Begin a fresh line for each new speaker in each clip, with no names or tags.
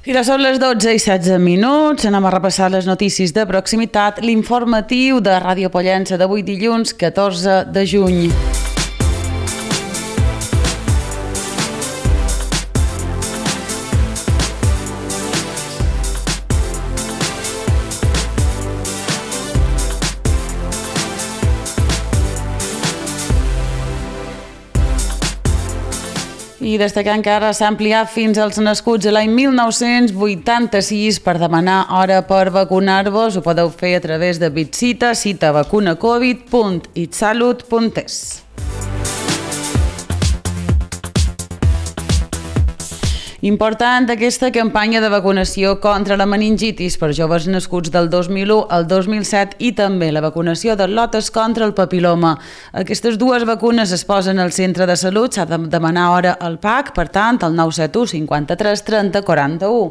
I ara són les 12:16. Anem a repassar les notícies de proximitat, l'informatiu de Ràdio Pollença d'avui dilluns 14 de juny. I destacar que ara s'ha ampliat fins als nascuts a l'any 1986 per demanar hora per vacunar-vos. Ho podeu fer a través de BitCita, citavacunacovid.itsalut.es. Important aquesta campanya de vacunació contra la meningitis per joves nascuts del 2001 al 2007 i també la vacunació del lotes contra el papiloma. Aquestes dues vacunes es posen al centre de salut, s'ha de demanar hora al PAC, per tant, al 971 53 30 41.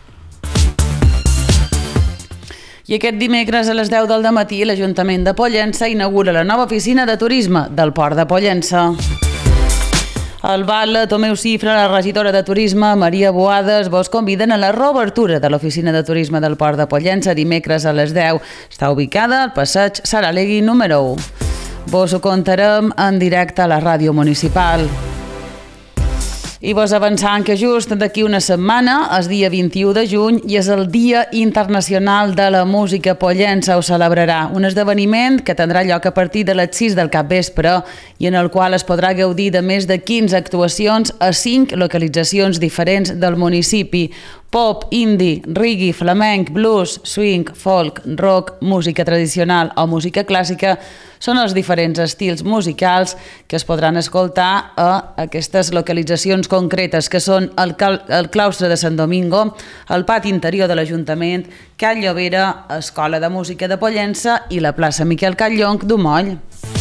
I aquest dimecres a les 10 del matí l'Ajuntament de Pollença inaugura la nova oficina de turisme del Port de Pollença. El Batlle, Tomeu Cifra, la regidora de Turisme, Maria Boades, vos conviden a la reobertura de l'Oficina de Turisme del Port de Pollença dimecres a les 10. Està ubicada al passeig Saralegui número 1. Vos ho contarem en directe a la ràdio municipal. I vos avançant que just d'aquí una setmana, el dia 21 de juny, i és el Dia Internacional de la Música Pollença, ho celebrarà. Un esdeveniment que tindrà lloc a partir de les 6 del capvespre i en el qual es podrà gaudir de més de 15 actuacions a 5 localitzacions diferents del municipi. Pop, indie, reggae, flamenc, blues, swing, folk, rock, música tradicional o música clàssica són els diferents estils musicals que es podran escoltar a aquestes localitzacions concretes, que són el claustre de Sant Domingo, el pati interior de l'Ajuntament, Cal Llobera, Escola de Música de Pollença i la plaça Miquel Catllonc d'Umoll.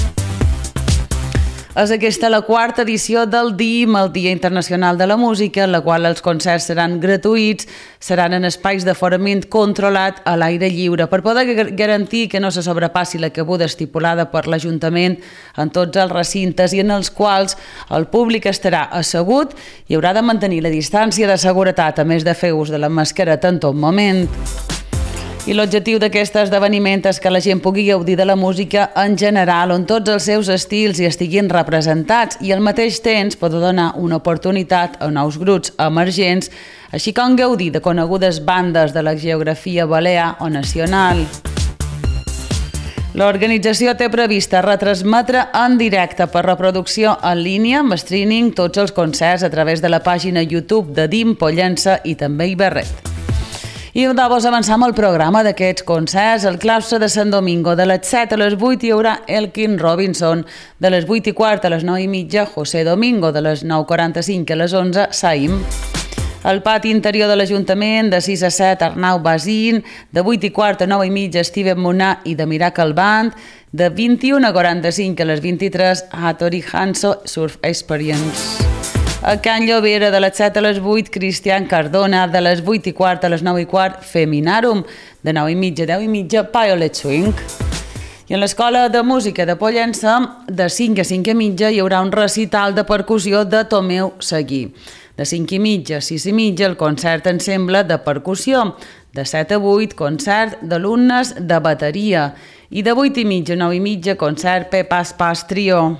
És aquesta la quarta edició del DIM, el Dia Internacional de la Música, en la qual els concerts seran gratuïts, seran en espais d'aforament controlat a l'aire lliure, per poder garantir que no se sobrepassi la cabuda estipulada per l'Ajuntament en tots els recintes i en els quals el públic estarà assegut i haurà de mantenir la distància de seguretat, a més de fer ús de la mascareta en tot moment. I l'objectiu d'aquest esdeveniment és que la gent pugui gaudir de la música en general, on tots els seus estils hi estiguin representats i al mateix temps pot donar una oportunitat a nous grups emergents, així com gaudir de conegudes bandes de la geografia balear o nacional. L'organització té prevista retransmetre en directe per reproducció en línia amb streaming tots els concerts a través de la pàgina YouTube de DIM Pollença i també Iberret. I vos avançam el programa d'aquests concerts. Al claustre de Sant Domingo, de les 7 a les 8 hi haurà Elkin Robinson, de les 8:15 a les 9:30 José Domingo, de les 9:45 a les 11 Saim. Al pati interior de l'Ajuntament, de 6 a 7 Arnau Basín, de 8:15 a 9:30 Steven Munà i de Miracle Band, de 21:45 a les 23 Hattori Hanso Surf Experience. A Can Llobera, de les 7 a les 8, Cristian Cardona, de les 8:15 a les 9:15, Feminarum, de 9:30 a 10:30, Violet Swing. I a l'Escola de Música de Pollença, de 5 a 5:30, hi haurà un recital de percussió de Tomeu Seguí. De 5:30 a 6:30, el concert ensemble de percussió. De 7 a 8, concert d'alumnes de bateria. I de 8:30 a 9:30, concert Pepas Pas Trio.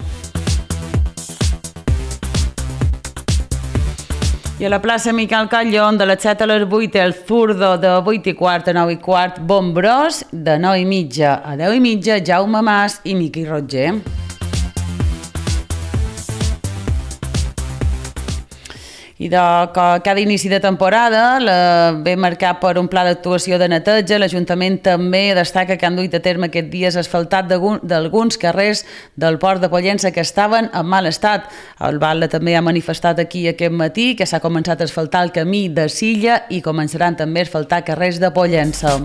I a la plaça Miquel Catllonc, de les 7 a les 8, el Zurdo, de 8:15 a 9:15, Bombrós, de 9:30 a 10:30, Jaume Mas i Miqui Roger. I cada inici de temporada ve marcat per un pla d'actuació de neteja. L'Ajuntament també destaca que han duit a terme aquests dies asfaltat d'alguns carrers del Port de Pollença que estaven en mal estat. El Batlle també ha manifestat aquí aquest matí que s'ha començat a asfaltar el camí de Silla i començaran també a asfaltar carrers de Pollença.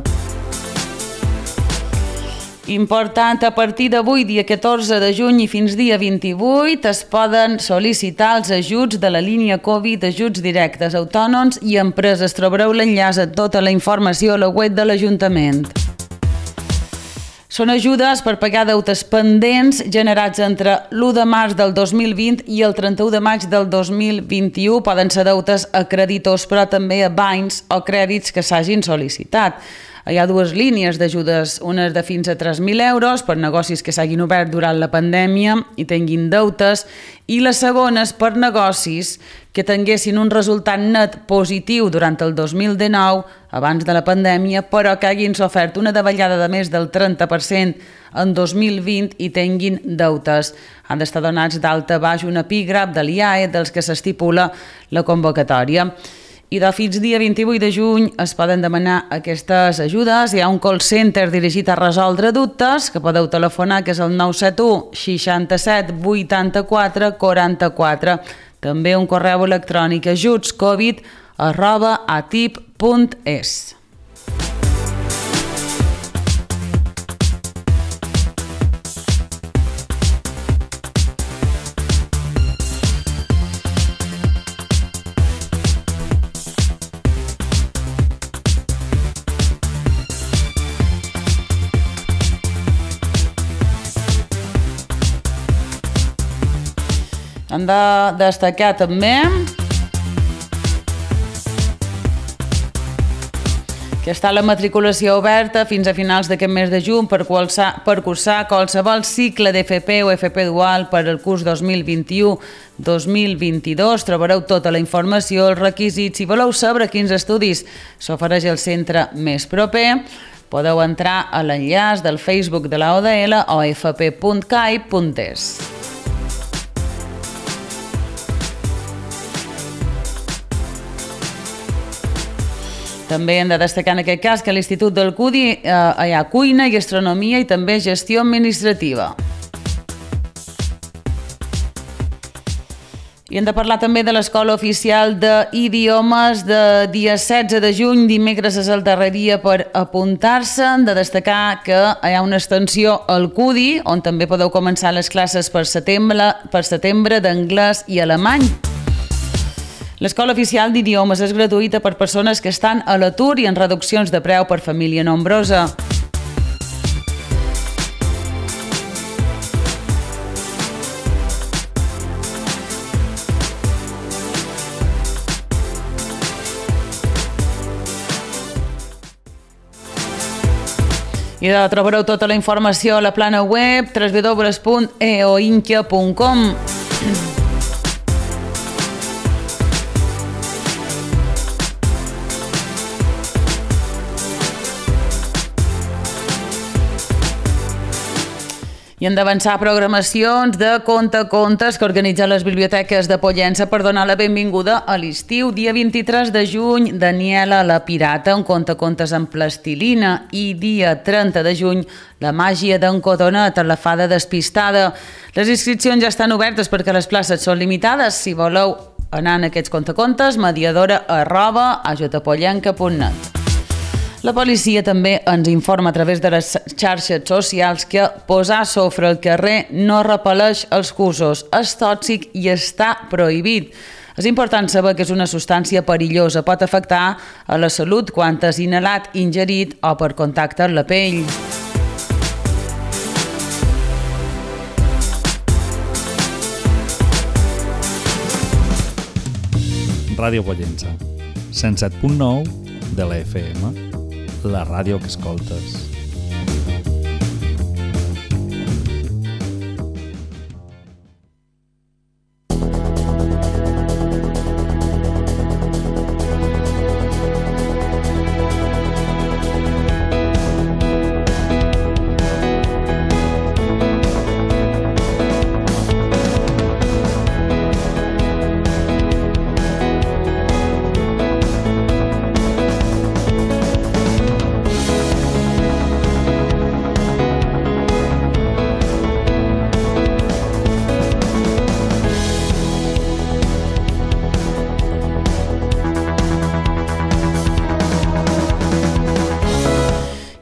Important, a partir d'avui, dia 14 de juny i fins dia 28, es poden sol·licitar els ajuts de la línia Covid, ajuts directes a autònoms i empreses. Trobareu l'enllaç a tota la informació a la web de l'Ajuntament. Són ajudes per pagar deutes pendents generats entre l'1 de març del 2020 i el 31 de maig del 2021. Poden ser deutes a creditors, però també a bancs o crèdits que s'hagin sol·licitat. Hi ha dues línies d'ajudes, una de fins a 3.000 euros per negocis que s'hagin obert durant la pandèmia i tinguin deutes, i la segona és per negocis que tinguessin un resultat net positiu durant el 2019, abans de la pandèmia, però que hagin sofert una davallada de més del 30% en 2020 i tinguin deutes. Han d'estar donats d'alta baix un epígraf de l'IAE dels que s'estipula la convocatòria. I de fins dia 28 de juny es poden demanar aquestes ajudes. Hi ha un call center dirigit a resoldre dubtes, que podeu telefonar, que és el 971 67 84 44. També un correu electrònic ajutscovid@atip.es. Hem de destacar també que està la matriculació oberta fins a finals d'aquest mes de juny per cursar qualsevol cicle d'FP o FP dual per al curs 2021-2022. Trobareu tota la informació, els requisits. Si voleu saber quins estudis s'ofereix al centre més proper, podeu entrar a l'enllaç del Facebook de la ODL o fp.cai.es. També hem de destacar en aquest cas que a l'Institut del CUDI hi ha cuina, gastronomia i també gestió administrativa. I hem de parlar també de l'Escola Oficial d'Idiomes de dia 16 de juny, dimecres és el darrer dia per apuntar-se. Hem de destacar que hi ha una extensió al CUDI, on també podeu començar les classes per setembre d'anglès i alemany. L'Escola Oficial d'Idiomes és gratuïta per persones que estan a l'atur i en reduccions de preu per família nombrosa. I trobareu tota la informació a la plana web www.eoinca.com. I hem d'avançar programacions de contes que organitzen les biblioteques de Pollença per donar la benvinguda a l'estiu. Dia 23 de juny, Daniela la Pirata, un contes en plastilina, i dia 30 de juny, La màgia d'en Cotonet, la fada despistada. Les inscripcions ja estan obertes perquè les places són limitades. Si voleu anar en aquests contes, mediadora@ajutapollenca.net. La policia també ens informa a través de les xarxes socials que posar sofre al carrer no repel·leix els cusos, és tòxic i està prohibit. És important saber que és una substància perillosa, pot afectar a la salut quan és inhalat, ingerit o per contacte amb la pell.
Ràdio Pollença, 107.9 de la FM. La ràdio que escoltes.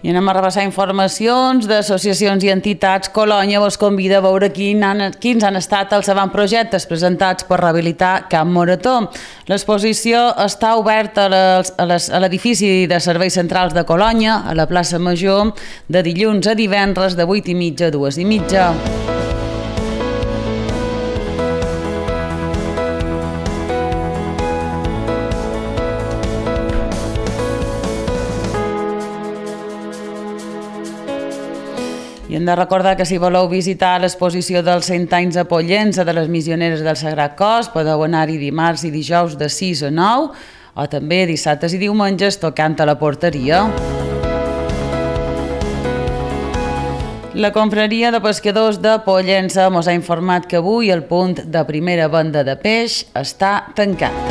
I anem a repassar informacions d'associacions i entitats. Colònia vos convida a veure quins han estat els avantprojectes presentats per rehabilitar Camp Morató. L'exposició està oberta a l'edifici de serveis centrals de Colònia, a la plaça Major, de dilluns a divendres de 8:30 a 2:30. I hem de recordar que si voleu visitar l'exposició dels 100 anys a Pollença de les Missioneres del Sagrat Cos, podeu anar-hi dimarts i dijous de 6 a 9, o també dissabtes i diumenges tocant a la porteria. La confraria de pescadors de Pollença mos ha informat que avui el punt de primera venda de peix està tancat.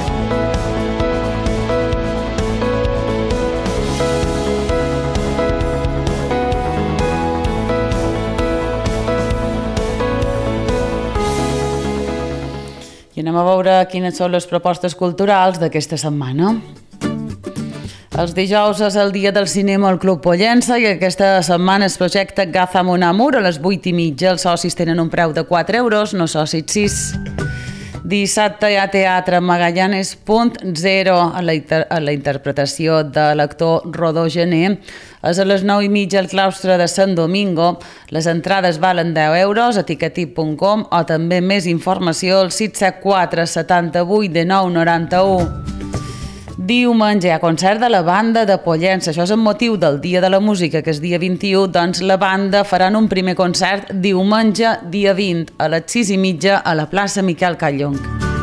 I anem a veure quines són les propostes culturals d'aquesta setmana. Els dijous és el dia del cinema al Club Pollença i aquesta setmana es projecta Gazam un Amor a les 8:30. Els socis tenen un preu de 4 euros, no socis 6. Dissabte hi ha teatre Magallanes.0 a la interpretació de l'actor Rodó Gené. És a les 9:30 al claustre de Sant Domingo. Les entrades valen 10 euros a ticketit.com o també més informació al 674 78 19 91. Diumenge hi ha concert de la banda de Pollença. Això és en motiu del Dia de la Música, que és dia 21, doncs la banda faran un primer concert diumenge, dia 20, a les 6:30 a la plaça Miquel Callong.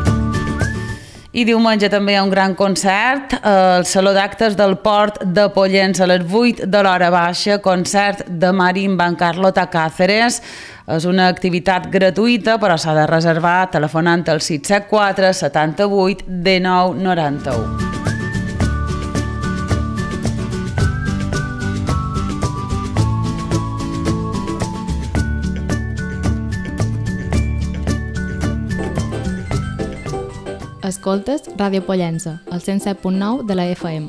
I diumenge també hi ha un gran concert al Saló d'Actes del Port de Pollença a les 8 de l'hora baixa, concert de Marimba en Carlota Cáceres. És una activitat gratuïta, però s'ha de reservar telefonant al 674 78 19 91.
Escoltes Ràdio Pollença, al 107.9 de la FM.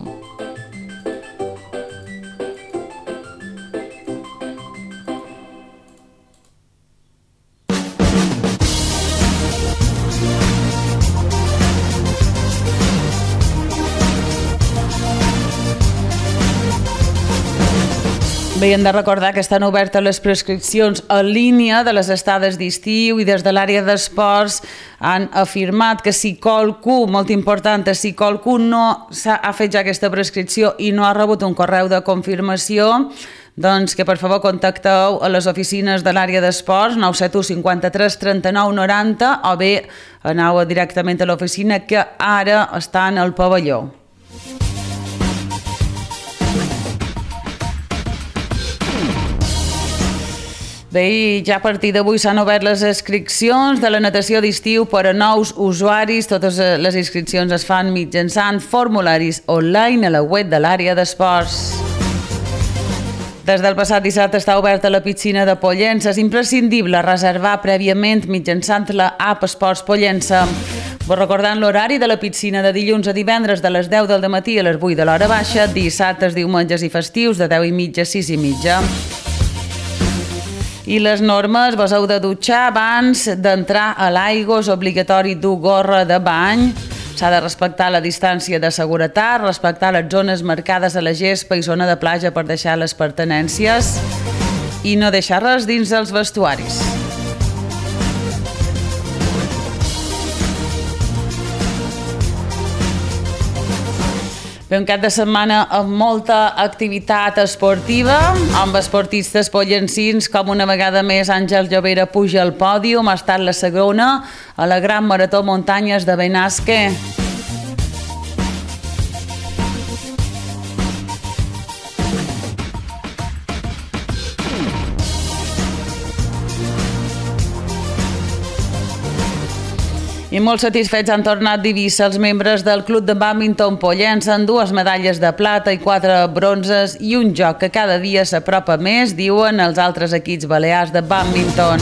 Bé, hem de recordar que estan obertes les prescripcions en línia de les estades d'estiu i des de l'àrea d'esports han afirmat que si qualcú, molt important, si qualcú no ha fet ja aquesta prescripció i no ha rebut un correu de confirmació, doncs que per favor contacteu a les oficines de l'àrea d'esports 971 53 39 90 o bé aneu directament a l'oficina que ara està en el pavelló. Bé, i ja a partir d'avui s'han obert les inscripcions de la natació d'estiu per a nous usuaris. Totes les inscripcions es fan mitjançant formularis online a la web de l'àrea d'esports. Des del passat dissabte està oberta la piscina de Pollença. És imprescindible reservar prèviament mitjançant la app Esports Pollença. Vos recordant l'horari de la piscina de dilluns a divendres de les 10 del matí a les 8 de l'hora baixa, dissabtes, diumenges i festius de 10:30 a 6:30. I les normes, vos heu de dutxar abans d'entrar a l'aigua, és obligatori dur gorra de bany, s'ha de respectar la distància de seguretat, respectar les zones marcades a la gespa i zona de platja per deixar les pertinències i no deixar res dins dels vestuaris. Bé, un cap de setmana amb molta activitat esportiva, amb esportistes pollencins, com una vegada més Àngel Llobera puja al pòdium, ha estat la segona a la Gran Marató Muntanyes de Benasque. I molt satisfets han tornat d'Eivissa els membres del Club de Bàdminton Pollença amb 2 medalles de plata i 4 bronzes i un joc que cada dia s'apropa més, diuen els altres equips balears de bàdminton.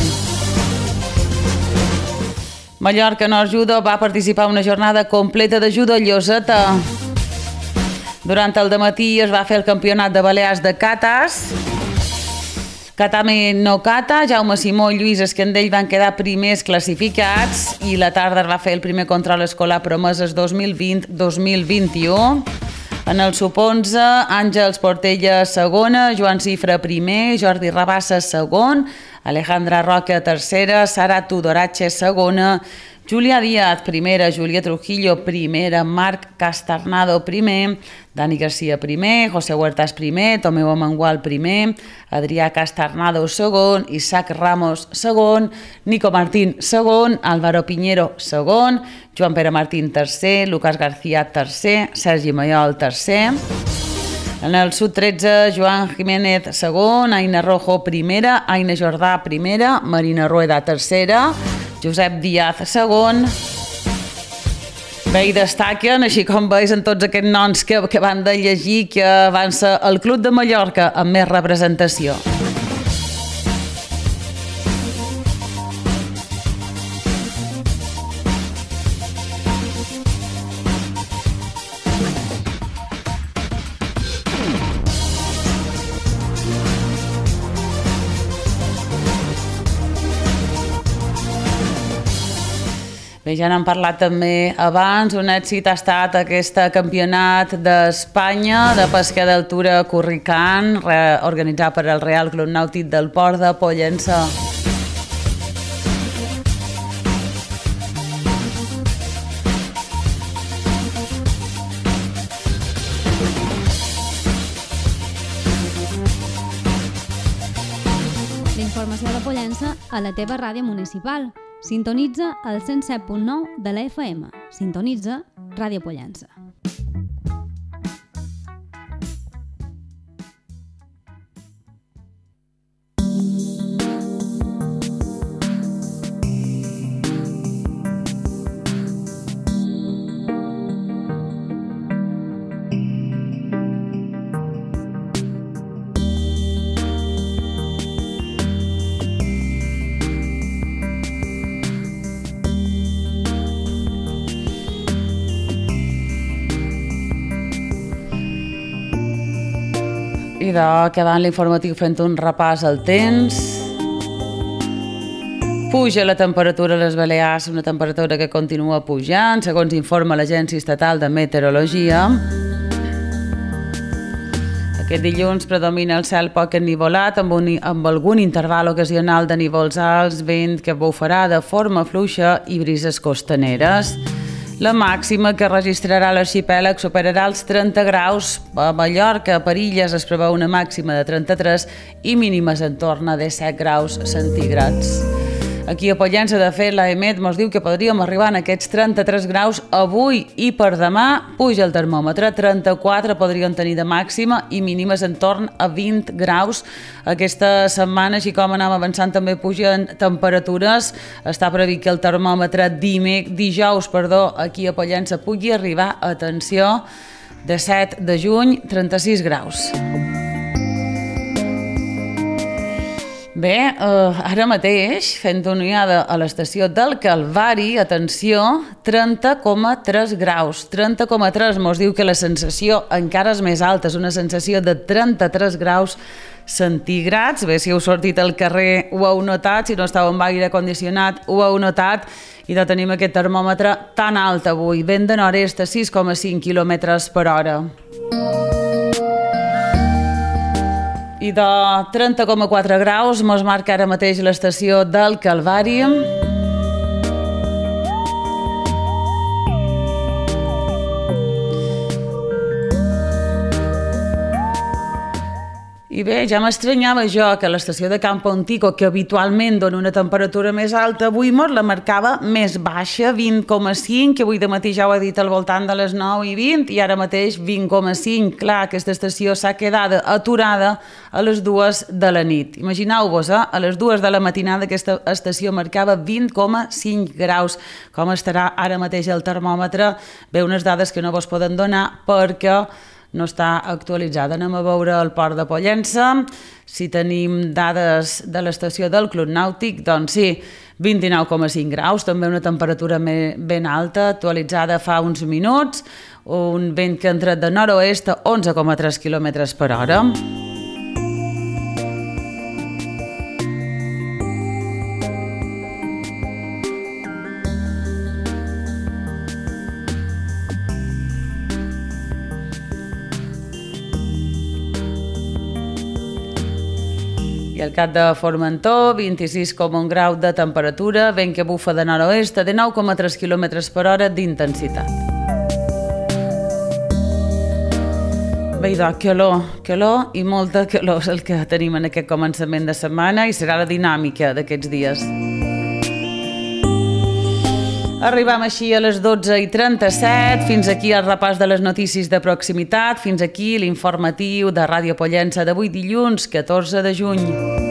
Mallorca Nord Judo va participar en una jornada completa de judo a Lloseta. Durant el dematí es va fer el campionat de Balears de cates. Catame no cata, Jaume Simó i Lluís Escandell van quedar primers classificats i la tarda es va fer el primer control escolar Promeses 2020-2021. En el sub-11, Àngels Portella segona, Joan Cifra primer, Jordi Rabassa segon, Alejandra Roca tercera, Sara Tudorache segona, Júlia Díaz primera, Júlia Trujillo primera, Marc Castarnado primer, Dani Garcia primer, José Huertas primer, Tomeu Amengual primer, Adrià Castarnado segon, Isaac Ramos segon, Nico Martín segon, Álvaro Piñero segon, Joan Pere Martín tercer, Lucas García tercer, Sergi Mayol tercer. En el sub-13, Joan Jiménez segon, Aina Rojo primera, Aina Jordà primera, Marina Rueda tercera, Josep Díaz segon. Bé, hi destaquen, així com veus en tots aquests noms que van de llegir, que van ser el Club de Mallorca amb més representació. Bé, ja n'hem parlat també abans, un èxit ha estat aquest campionat d'Espanya de pesca d'altura Curricant, organitzat per el Real Club Nàutic del Port de Pollença.
La informació de Pollença a la teva ràdio municipal. Sintonitza el 107.9 de la FM. Sintonitza Ràdio Pollença.
I acabant l'informatiu fent un repàs al temps. Puja la temperatura a les Balears, una temperatura que continua pujant, segons informa l'Agència Estatal de Meteorologia. Aquest dilluns predomina el cel poc ennivolat, amb algun interval ocasional de nívols alts, vent que bufarà de forma fluixa i brises costaneres. La màxima que registrarà l'arxipèlag superarà els 30 graus. A Mallorca, a Parilles, es preveu una màxima de 33 i mínimes en torn a 17 graus centígrads. Aquí a Pollença, de fet, l'EMET ens diu que podríem arribar a aquests 33 graus avui i per demà puja el termòmetre. 34 podrien tenir de màxima i mínimes en torn a 20 graus. Aquesta setmana, així com anem avançant, també pugen temperatures. Està previst que el termòmetre dijous, aquí a Pollença pugui arribar, atenció, de 7 de juny, 36 graus. Bé, ara mateix, fent una ullada a l'estació del Calvari, atenció, 30,3 graus. 30,3 mos diu que la sensació encara és més alta, és una sensació de 33 graus centígrads. Bé, si heu sortit al carrer ho heu notat, si no estàu amb aire condicionat ho heu notat, i de tenim aquest termòmetre tan alt avui, vent de nord-est a 6,5 km per hora. I de 30,4 graus mos marca ara mateix l'estació del Calvari. I bé, ja m'estranyava jo que l'estació de Campo Antico, que habitualment dona una temperatura més alta, avui mos la marcava més baixa, 20,5, que avui de matí ja ho he dit al voltant de les 9:20, i ara mateix 20,5. Clar, aquesta estació s'ha quedat aturada a les 2 de la nit. Imagineu-vos, a les 2 de la matinada aquesta estació marcava 20,5 graus. Com estarà ara mateix el termòmetre? Bé, unes dades que no vos poden donar perquè no està actualitzada. Anem a veure el port de Pollença. Si tenim dades de l'estació del Club Nàutic, doncs sí, 29,5 graus, també una temperatura ben alta, actualitzada fa uns minuts. un vent que ha entrat de nord-oest a 11,3 km per hora. I al cap de Formentor, 26,1 grau de temperatura, vent que bufa de nord-oest a 19,3 km per hora d'intensitat. Bé, doncs, calor i molta calor és el que tenim en aquest començament de setmana i serà la dinàmica d'aquests dies. Arribam així a les 12:37, fins aquí el repàs de les notícies de proximitat, fins aquí l'informatiu de Ràdio Pollença d'avui dilluns, 14 de juny.